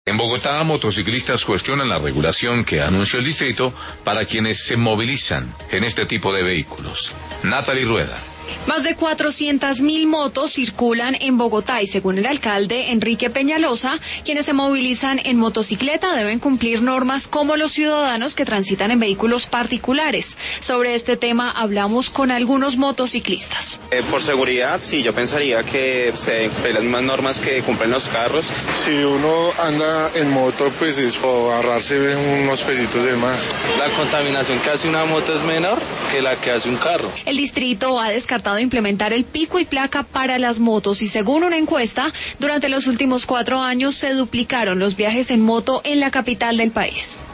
En Bogotá, motociclistas cuestionan la regulación que anunció el distrito para quienes se movilizan en este tipo de vehículos. Natalie Rueda. Más de 400.000 motos circulan en Bogotá y según el alcalde Enrique Peñalosa, quienes se movilizan en motocicleta deben cumplir normas como los ciudadanos que transitan en vehículos particulares. Sobre este tema hablamos con algunos motociclistas. Por seguridad, sí, yo pensaría que se cumplen las mismas normas que cumplen los carros. Si uno anda en moto, pues es para ahorrarse unos pesitos de más. La contaminación que hace una moto es menor que la que hace un carro. El distrito ha descartado implementar el pico y placa para las motos y según una encuesta, durante los últimos 4 años se duplicaron los viajes en moto en la capital del país.